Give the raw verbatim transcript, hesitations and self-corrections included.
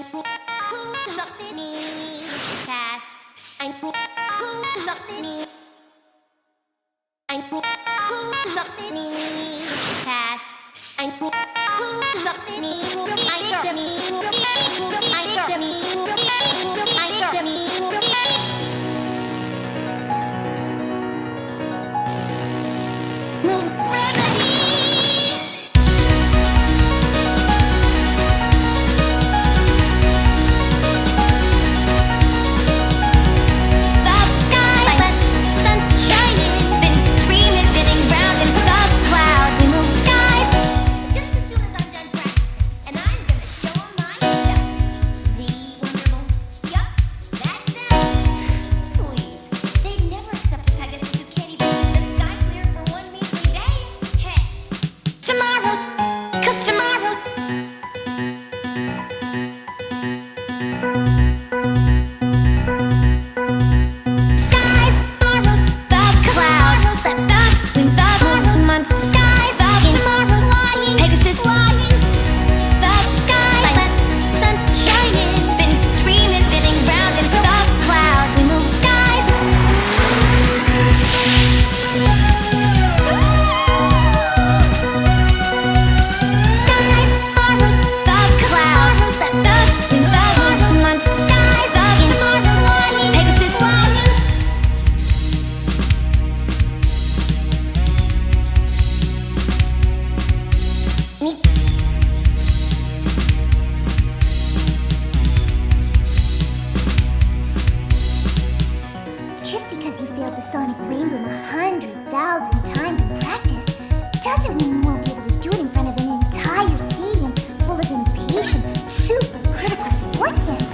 who looked me pass. I'm who looked me. I'm who looked me pass. I'm who looked me. I looked me. I looked me. I looked me. Move remedy. Just because you failed the Sonic Rain Boom a hundred thousand times in practice doesn't mean you won't be able to do it in front of an entire stadium full of impatient, super critical sports fans.